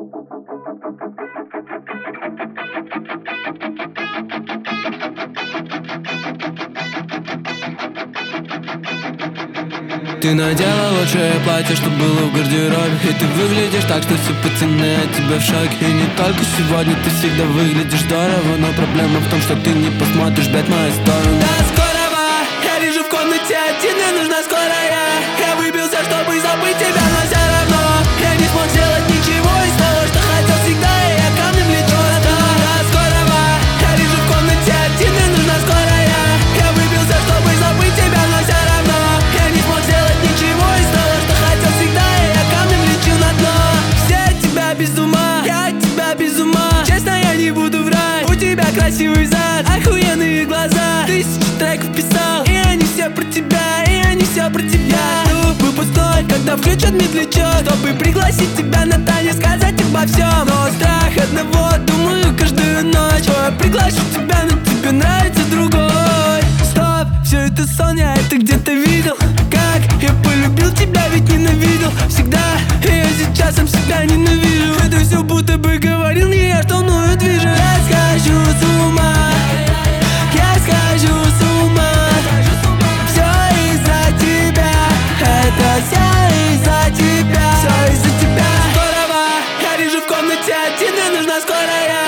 Ты надела лучшее платье, что было в гардеробе, и ты выглядишь так, что все пацаны от тебя в шоке. И не только сегодня, ты всегда выглядишь здорово, но проблема в том, что ты не посмотришь, блядь, мою сторону. Да, скорого, я лежу в комнате один, мне нужна скорая. Я выбился, чтобы забыть тебя, но все равно я не смог сделать ничего из того, что хотел всегда, и я камнем лечу. Да, скорого, я лежу в комнате один, мне нужна скорая. Я выбился, чтобы забыть тебя, но все равно я не смог сделать ничего из того, что хотел всегда, и я камнем лечу на дно. Все от тебя без ума, я от тебя без ума. Честно, я не буду врать, у тебя красивый зад, охуенные глаза. 1000 треков писал, и они все про тебя, и они все про тебя. Жду выпускной, когда включат медлячок, чтобы пригласить тебя на танец, сказать обо всем. Но страх одного, думаю каждую ночь, что я приглашу тебя, но тебе нравится другой. Стоп, все это сон, я это где-то видел. Как я полюбил тебя, ведь ненавидел всегда, и я сейчас сам себя ненавижу. Это все будто бы говорил не я, что мною движет. Я схожу с ума, я схожу с ума. Все из-за тебя, это все из-за тебя, все из-за тебя. Здорово, я лежу в комнате один, мне нужна скорая.